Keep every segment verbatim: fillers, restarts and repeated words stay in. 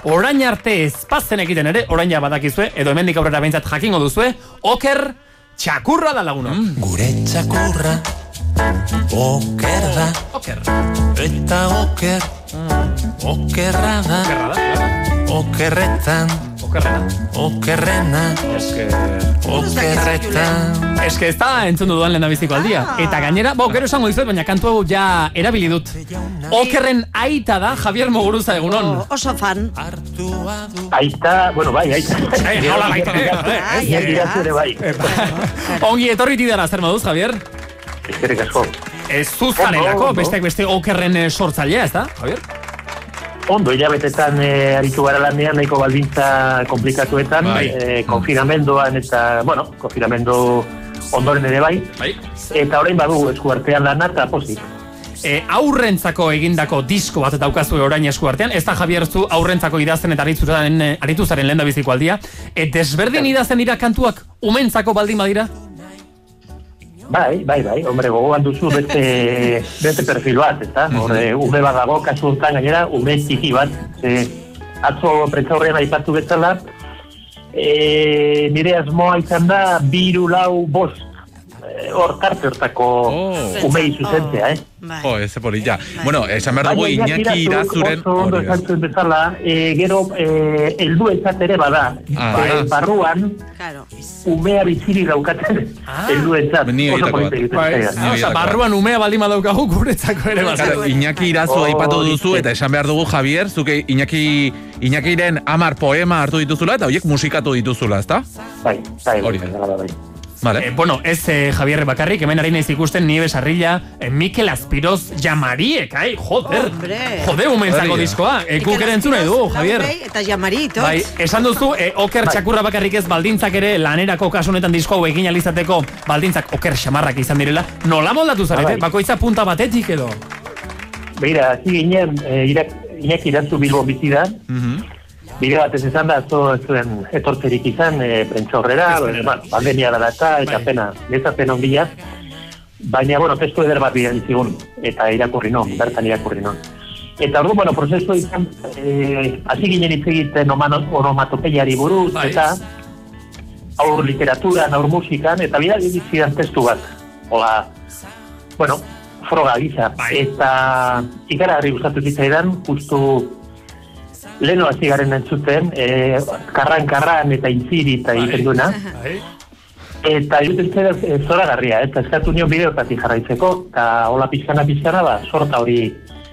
orain arte ezpazten egiten ere, orain ja badakizue, edo hemendik aurrera behintzat jakingo duzue, Oker Txakurra da laguna. Mm. Gure txakurra, oker da, Oker. Eta oker, mm. okerra da, Okerra da, okerretan, Okerrena. Okerrena, Eske... okerretan. Eske ez da entzun dudan lehen biziko aldia. Ah. Eta gainera, bo, gero esango dizuet, baina kantu hau ja erabili dut. Okerren aita da Javier Muguruza egunon. Oh, oso fan. Aita, bueno, bai, aita. Ai, hola, baita. Ai, ai, ai. bai. Ongi etorri tidara, zer moduz, Javier? Eskerrik asko. Ez zuzarelako, besteak beste okerren eh, sortzailea, ez da, Javier? Ondo, hilabetetan eh, aritu gara lanean, nahiko baldintza komplikatuetan, Bai. eh, konfinamendoan eta, bueno, konfinamendu ondoren ere bai. Bai. Eta orain badu eskuartean lana eta pozik. E, aurrentzako egindako disko bat daukazu orain eskuartean, ez da Javier zu aurrentzako idazten eta aritzaren, arituzaren lehen da biziko aldia. E, desberdin idazten dira kantuak umentzako baldin badira? Bai, bai, bai, hombre, gogoan duzu beste, beste perfil bat, eta horre, ume bat dago, kasu honetan gainera, ume txiki bat, e, atzo prentzaurrean aipatu bezala, e, nire asmoa izan da, biru, lau, bost, hor tarte hortako Oh. umei zuzentzea, eh? Bai. Jo, ez polilla. Bueno, esan behar dugu Baina, Iñaki Irazuren... Oso ondo hori da. esan zuen bezala, e, gero, e, heldu ezat ere bada, Ah, e, ah. barruan, Claro. umea biziri daukaten, Ah. heldu ezat, Ni oso horietako bat. polita egiten Bai, zaidan. ah, oza, barruan umea baldin badaukagu guretzako ere bat. Claro, Iñaki Irazu Oh, aipatu duzu dice. eta esan behar dugu Javier, zuke Iñaki Iñakiren hamar poema hartu dituzula eta horiek musikatu dituzula, ezta? Bai, bai, Hori bai, da. bai, bai. Vale. Eh, bueno, ez eh, Javier bakarrik, hemen ari naiz ikusten Nieves Arrilla, eh, Mikel Aspiroz Jamariek, ai, joder. Hombre. Jode umentzako Hori da. diskoa. Eh, guk ere entzun nahi dugu, Javier. Laurei Eta jamari, tot. Bai, esan duzu, eh, Oker Txakurra bakarrik ez baldintzak ere lanerako kasu honetan disko hau egin alizateko baldintzak oker xamarrak izan direla. Nola moldatu zarete? Bai. Bakoitza punta batetik edo? Begira, hasi ginen, e, irak, Iñaki Irazu Bilbon bizi da, Mhm. bide batez izan da, zo ez zuen etortzerik izan, e, prentza horrera, ba, pandemia dela eta, eta Bai. pena, ez pena onbila, baina, bueno, testu eder bat bidali zigun, eta irakurri non, bertan irakurri non. Eta ordu, bueno, prozesu izan, e, hasi ginen hitz egiten omano- onomatopeiari buruz, Bai. eta aur literaturan, aur musikan, eta bidali zidan testu bat. Ola, bueno, froga gisa. Bai. Eta ikaragarri gustatu zitzaidan, justu leheno hasi garen entzuten, e, karran-karran eta intziri eta egiten duena. Bai. Eta juten zera e, zoragarria, eta eskatu nion bideotatik jarraitzeko, eta hola pixkana-pixkana, ba, sorta hori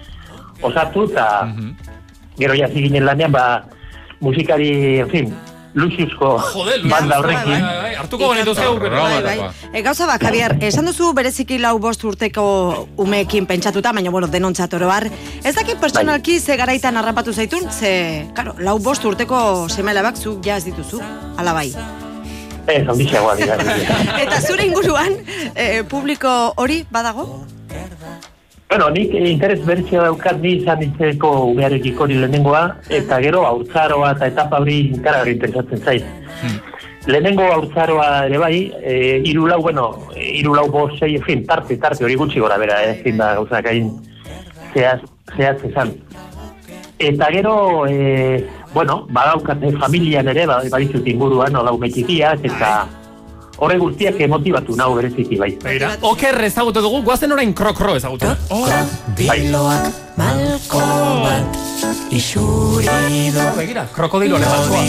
osatu, eta gero jasi ginen lanean, ba, musikari, en fin, luxuzko Joder, banda bai, bai, horrekin. bai, bai, hartuko genituzke guk ere. Broma. Bai, bai. E, gauza ba, Javier, esan duzu bereziki lau bost urteko umeekin pentsatuta, baina, bueno, denontzat oro bar. Ez dakit pertsonalki ze garaitan harrapatu zaitun, ze, karo, lau bost urteko seme-alabak zuk ja ez dituzu, ala bai. Ez, ondixeagoa dira. Eta zure inguruan, e, publiko hori badago? Bueno, nik interes bertxea daukat ni izan nintzeko umearekiko hori lehenengoa, eta gero haurtzaroa eta etapa hori ikaragarri interesatzen zait. Lehenengo haurtzaroa ere bai, e, hiru lau, bueno, hiru lau bost, sei, en fin, tarte, tarte hori gutxi gora bera, ez fin da gauzak hain zehaz, zehaz esan. Eta gero, e, bueno, badaukate familian ere, badizut inguruan, oda ume txikiak, eta horre guztiak emotibatu nahu bereziki bai. Begira, Oker ezagutu dugu, goazen orain krokro ezagutu. Oh, Biloak malko bat isurido. Begira, krokodilo lemankoa.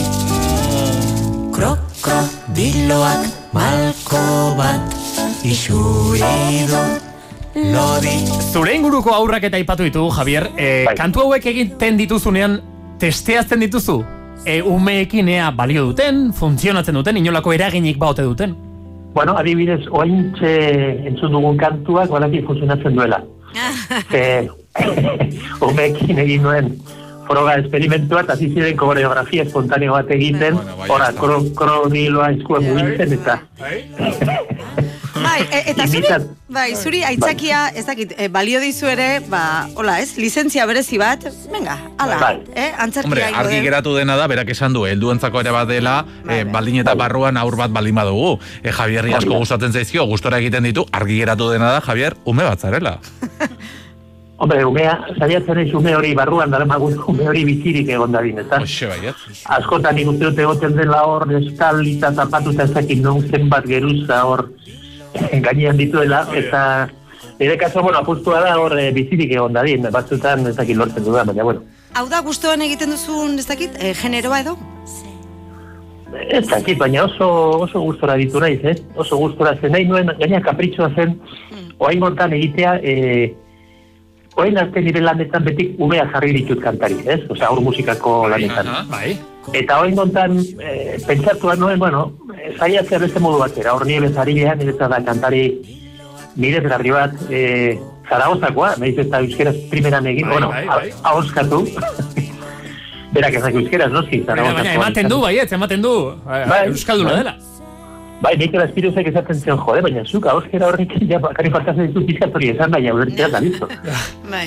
Krokodiloak malko bat isurido. Lodi. Zure inguruko aurrak eta aipatu ditugu, Javier. E, Bai. kantu hauek egiten dituzunean, testeazten dituzu? E, umeekin ea balio duten, funtzionatzen duten, inolako eraginik baote duten? Bueno, adibidez, oaintxe entzun dugun kantuak balaki funtzionatzen duela. e, umeekin egin nuen froga esperimentua, eta hasi ziren koreografia espontaneo bat egiten, Bueno, bai, ora, ez da. kro, kroniloa eskuan mugitzen, eta Bai, e, eta zuri, Imitat- bai, zuri aitzakia, ez dakit, e, balio dizu ere, ba, hola, ez, lizentzia berezi bat, venga, ala, Bai. eh, antzerkia Hombre, ingo argi den. geratu dena da, berak esan du, helduentzako ere bat dela, Bai, eh, bai. baldin eta barruan aur bat baldin badugu. Eh, Javierri asko Hori da. gustatzen zaizkio, gustora egiten ditu, argi geratu dena da, Javier, ume bat zarela. Hombre, umea, saiatzen ez ume hori barruan daramagun ume hori bizirik egon dadin, ez da? Oxe, baiet. Askotan nik uste dut egoten dela hor, estalita, zapatuta ezakin non zenbat geruza hor gainean dituela, eta nire kaso, bueno, apustua da hor e, bizirik egon dadin, batzutan ezakin lortzen dudan, baina, bueno. Hau da, gustoan egiten duzun, ez dakit, e, generoa edo? Ez dakit, baina oso, oso gustora ditu naiz, eh? Oso gustora zen nahi nuen, gaina kapritxoa zen, oain gontan egitea, e, oain arte nire lanetan betik umea jarri ditut kantari, ez? Osa, hor musikako lanetan. Bai. Eta oain gontan, e, pentsatuan nuen, bueno, zaiatzea beste modu batera, hor nire bezarilean, nire da kantari nire berarri bat, e, Zaragozakoa, nahiz eta euskeraz primeran egin, bai, bueno, bai, bai. ahoskatu. Berak ezak euskeraz, no? Si, Baina, baina, ematen du, baiet, ematen du. Bai, Euskalduna bai. dela. Bai, Mikel Espiruzek esaten zion, jode, baina zuk ahoskera horrik ja bakari faltatzen ditu pizkatori esan, baina ulertzea da listo. Bai.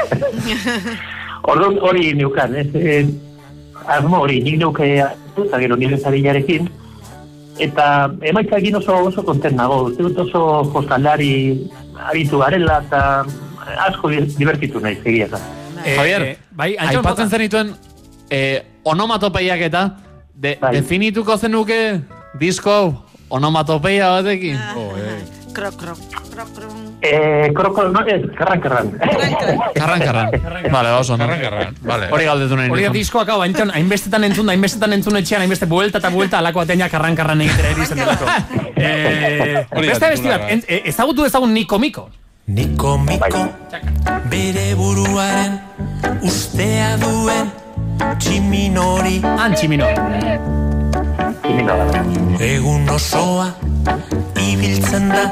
Orduan hori neukan, ez, eh, asmo hori, nik neuke eta gero nire zarillarekin, eta emaitzakin oso oso kontent nago, uste dut oso jostalari aritu garela, eta asko divertitu nahi, egia da. Eh, Javier, eh, bai, Antxon, aipatzen bota. zenituen eh, onomatopeiak eta de, Bai. definituko zenuke disko hau onomatopeia batekin. Krok, krok, krok, krok. Eh, kroko, no, ez, karran, karran. Karran, karran. Vale, oso, no? Karran, karran, vale. Hori galdetu nahi Hori da nizun. diskoak hau, Antxon, hainbestetan entzun, hainbestetan entzun etxean, hainbeste buelta eta buelta, alako ateina karran-karran egitera erizen delako. Eh, Hori da beste besti bat, titularra. en- eh, ezagutu ezagun Niko Miko. Niko miko bere buruaren ustea duen tximinori Antximino. egun osoa ibiltzen da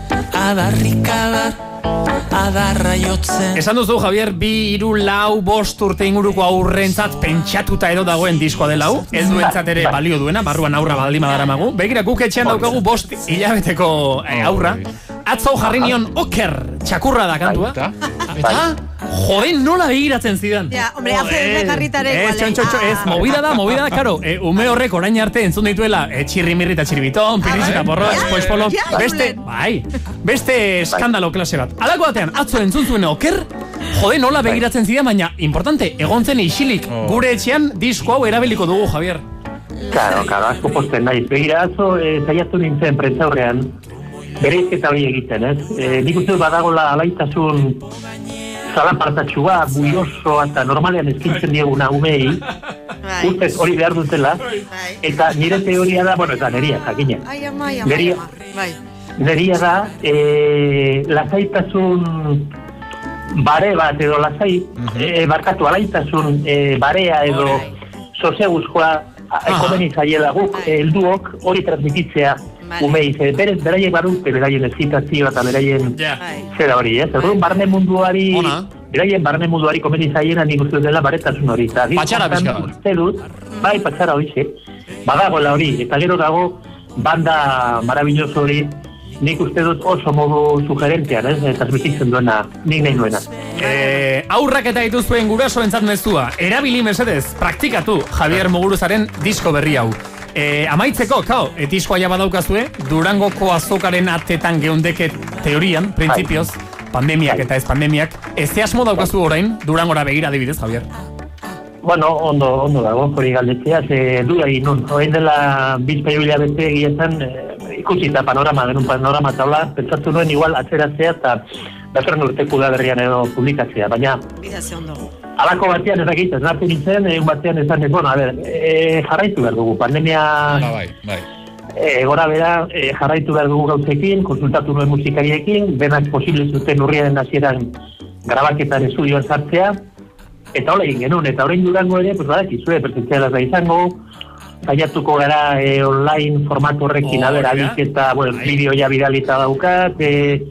adarrikadar adarra jotzen. Esan duzu, Javier, bi, iru, lau, bost urte inguruko aurrentzat pentsatuta edo dagoen diskoa dela hau, ez duentzat ere balio duena, barruan aurra baldima daramagu. Begira, guk etxean daukagu bost hilabeteko eh, aurra. Atzo jarri nion oker txakurra da kantua. Eta, jode, nola begiratzen zidan. Ja, hombre, hace de jarritare Ez, igual, eh. txon, txon, txon, ez, Ah. movida da, movida da, karo, e, ume horrek orain arte entzun dituela e, txirrimirri eta txiribiton, piris eta porro, Ja, espoiz polon, ja, beste, Julen. bai, beste eskandalo klase bat. Alako batean, atzo entzun zuen oker, jode, nola begiratzen zidan, baina, importante, egon zen isilik, gure etxean disko hau erabiliko dugu, Javier. Claro, claro, asko posten naiz. Begira, atzo, e, saiatu nintzen prentzaurrean, bereizketa hori egiten, ez? E, nik uste dut badagola alaitasun zalapartatxua, buioso, eta normalean eskintzen dieguna umei, Bai. ustez hori behar dutela, Bai. eta nire teoria da, bueno, eta neria, jakina. Ai, ama, ai, ama, Neri- ai, ama. Bai. Neria da, e, lasaitasun bare bat edo lasai, e, barkatu alaitasun e, barea edo Bai. soseguzkoa komeni zaiela guk, Bai. e, helduok hori transmititzea Vale. umei, ze berez, beraiek badute, beraien excitazioa eta beraien Ja. Bai. zera hori, ez? Orduan barne munduari, Ona. beraien barne munduari komeni zaiena nik uste dut dela baretasun hori. Eta nik Patxara hortan pixka bat. uste dut, bai, patxara hori, ze. Badagoela hori, eta gero dago banda maravilloso hori, nik uste dut oso modu sugerentean, ez? Transmititzen duena, nik nahi nuena. Eh, aurrak eta dituzuen guraso entzat mezua, erabili mesedez, praktikatu Javier Muguruzaren disko berri hau. Eh, amaitzeko, kao, e, diskoa ja badaukazue, Durangoko azokaren atetan geundeke teorian, printzipioz, pandemiak eta ez pandemiak, ez asmo daukazu orain, Durangora begira adibidez, Javier. Bueno, ondo, ondo dago, hori galdetzea, ze dura egin nun. Hoen dela bizpaio hilabete egietan, e, ikusita panorama, genuen panorama taula, pentsatu nuen igual atzeratzea eta datorren urteko udaberrian edo publikatzea, baina Bidazio ondo. alako batean ez dakit, ez nartu nintzen, egun batean esan, bueno, a ber, e, jarraitu behar dugu, pandemia Ba, bai, bai. e, gora bera e, jarraitu behar dugu gauzekin, konsultatu nuen musikariekin, denak posible zuten urriaren hasieran grabaketan estudioan sartzea, eta hola egin genuen, eta orain Durango ere, pues badakizue, presentzialaz da izango, saiatuko gara e, online formatu horrekin, Oh, a ber, ja. alik eta, bueno, bideoia bidalita daukat, e,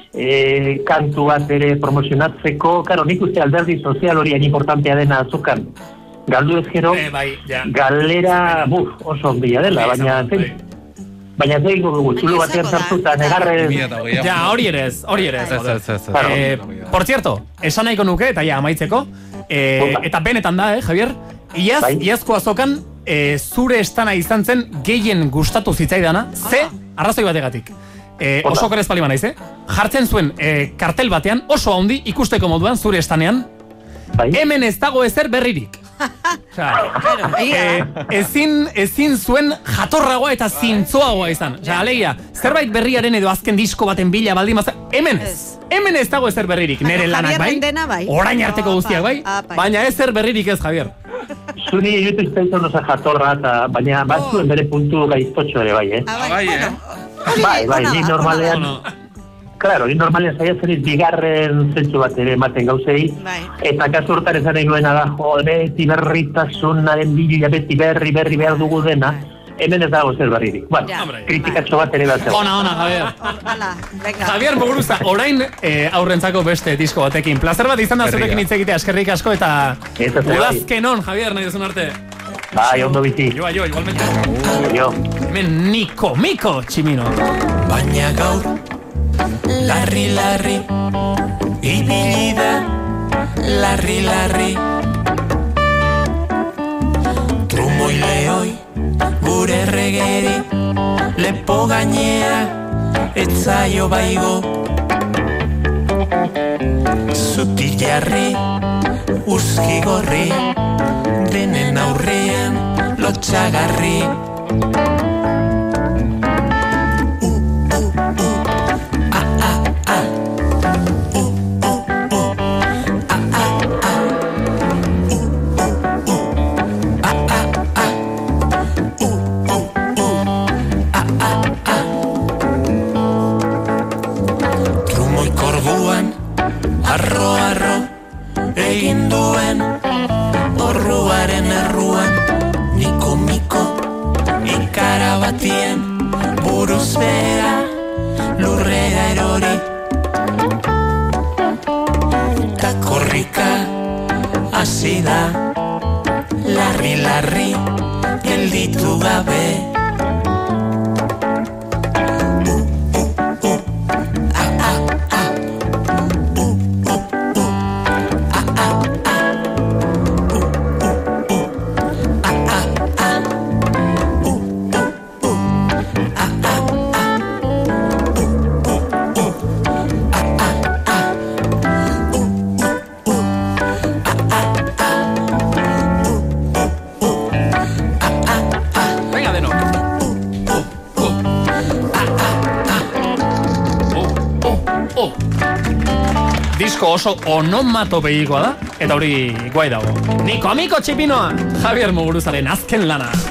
e, kantu bat ere promozionatzeko, karo, nik uste alderdi sozial hori hain importantea dena azokan, galdu ez gero, Eh, bai, ja. galera, buf, oso ondia dela, Bai, baina, bai. zein, baina zein dugu, txulo Baina batean izango da, sartuta, da. negarrez, bi mila eta hogei. Ja, hori ere ez, hori ere ez. Ez, joder. ez, ez, ez. Claro. Eh, por cierto, esan nahiko nuke, eta ja, amaitzeko, eh, Opa. eta benetan da, eh, Javier, iaz, Bai. iazko azokan, eh, zure estana izan zen gehien gustatu zitzaidana, ze, arrazoi bategatik. Eh, Opa. oso kerez palima naiz, eh? jartzen zuen e, kartel batean, oso handi ikusteko moduan, zure estanean, Bai. hemen ez dago ezer berririk. Osea, e, ezin, ezin zuen jatorragoa eta zintzoagoa izan. Osea, alegia, zerbait berriaren edo azken disko baten bila baldin mazta, hemen ez. Hemen ez dago ezer berririk. Nere lanak bai, bai, orain arteko guztiak bai, apa. baina ezer berririk ez, Javier. Zuri irutu izpeitzen oza jatorra, eta, baina batzuen bere puntu gaiztotxo ere bai, eh? Ah, Bai, eh? Bai, bai, ni normalean... Claro, ni normalean saiatzen iz bigarren zentsu bat ere ematen gauzei, Bai. eta kasu hortan esan nahi nuena da, jo, beti berritasunaren bila, beti berri, berri behar dugu dena, hemen ez dago zer berririk. Bueno, Ja. kritikatxo bat ere bat zeu. Ona, ona, Javier. Hala, venga. Javier Muguruza, orain eh, aurrentzako beste disko batekin. Plazer bat izan da Berria. zurekin hitz egitea, eskerrik asko eta Eta zer bai. udazkenon, Javier, nahi duzun arte. Bai, ondo bizi. Joa, joa, igualmente. Jo. Hemen Niko, Miko, Tximino. Baina gaur larri larri ibili da larri larri trumoi lehoi gure erregeri lepo gainea etzaio baigo zuti jarri uski gorri denen aurrean lotxagarri. Arro, arro, egin duen orruaren erruan, miko, miko, ikara batien, buruz bera, lurrera erori. Ta korrika, hasi da, larri, larri, gelditu gabe. Disko oso onomatopeikoa da, eta hori guai dago. Niko, Miko, Txipinoa, Javier Muguruzaren azken lana.